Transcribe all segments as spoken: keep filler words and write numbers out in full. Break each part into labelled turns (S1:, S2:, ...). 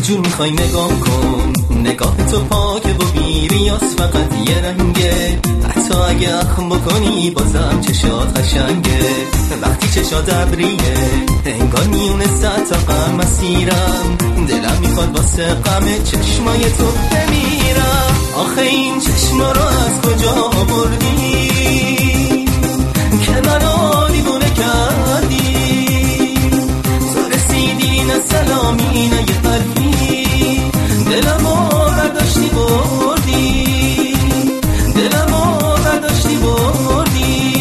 S1: جور میخوای نگاه کن، نگاه تو پاکه و بیریاس فقط یه رنگه، حتی اگه اخم بکنی بازم چشات قشنگه. وقتی چشات ابریه انگار میونه صد تا غم مسیرم، دلم میخواد واسه غم چشمای تو بمیرم. آخه این چشما رو از کجا بردی که منو دیوونه کردی؟ تو رسیدی نه سلامی نه یه حرفی، دلمو برداشتی بردی، دلمو برداشتی بردی.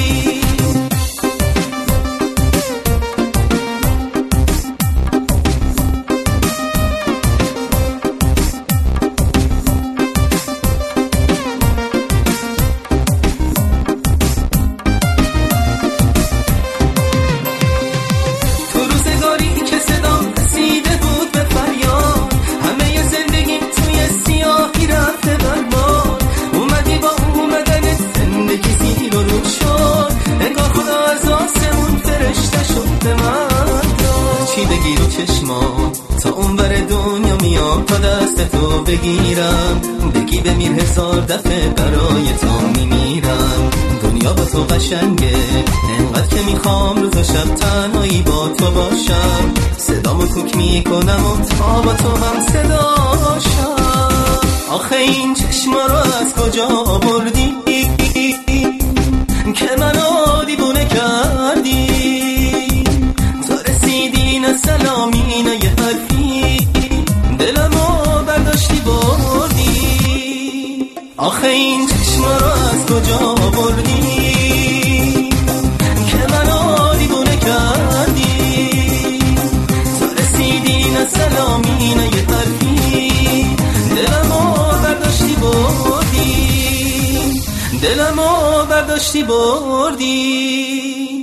S1: چی بگی رو چشما تا اون ور دنیا میام تا دست تو بگیرم، بگی بمیر هزار دفعه برای تو میمیرم. دنیا با تو قشنگه انقدر که میخوام روز و شب تنهایی با تو باشم، صدامو کوک میکنم و تا با تو هم صداشم. آخه این چشما رو از کجا بردی که منو دیوونه کردی؟ سلامی نه یه حرفی، دلمو برداشتی بردی. آخه این چشما رو از کجا بردی که منو دیوونه کردی؟ تو رسیدی نه سلامی نه یه حرفی، دلمو برداشتی بردی، دلمو برداشتی بردی.